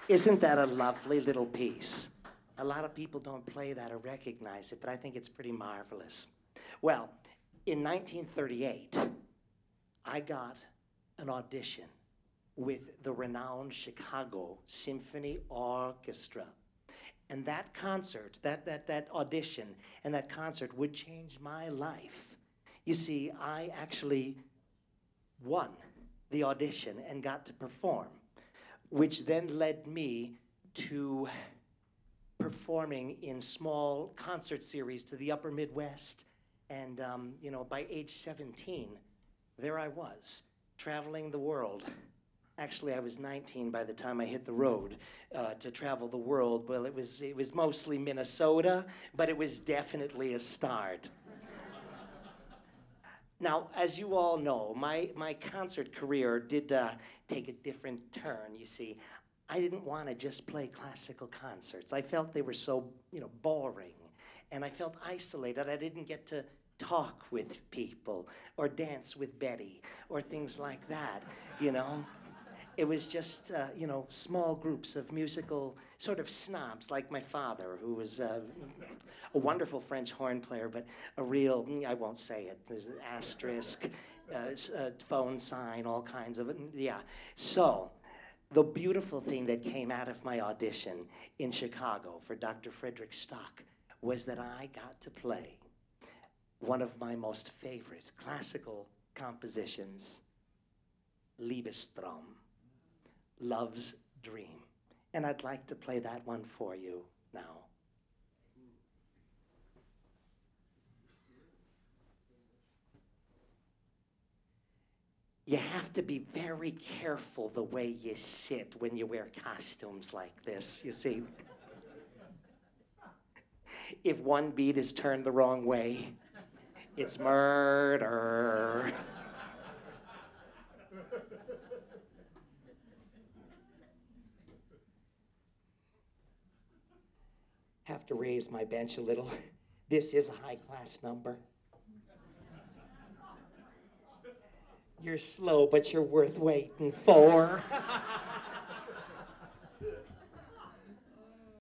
Isn't that a lovely little piece? A lot of people don't play that or recognize it, but I think it's pretty marvelous. Well, in 1938, I got an audition with the renowned Chicago Symphony Orchestra. And that concert, that audition and that concert would change my life. You see, I actually won the audition and got to perform, which then led me to performing in small concert series to the upper Midwest. And, by age 17, there I was, traveling the world. Actually, I was 19 by the time I hit the road to travel the world. Well, it was mostly Minnesota, but it was definitely a start. Now, as you all know, my concert career did take a different turn, you see. I didn't want to just play classical concerts. I felt they were so, boring. And I felt isolated. I didn't get to talk with people or dance with Betty or things like that, you know. It was just, small groups of musical sort of snobs like my father, who was a wonderful French horn player, but a real, I won't say it, there's an asterisk, phone sign, all kinds of it. Yeah. So the beautiful thing that came out of my audition in Chicago for Dr. Frederick Stock was that I got to play one of my most favorite classical compositions, Liebestraum. Love's Dream. And I'd like to play that one for you now. You have to be very careful the way you sit when you wear costumes like this, you see. If one beat is turned the wrong way, it's murder. Have to raise my bench a little. This is a high-class number. You're slow, but you're worth waiting for.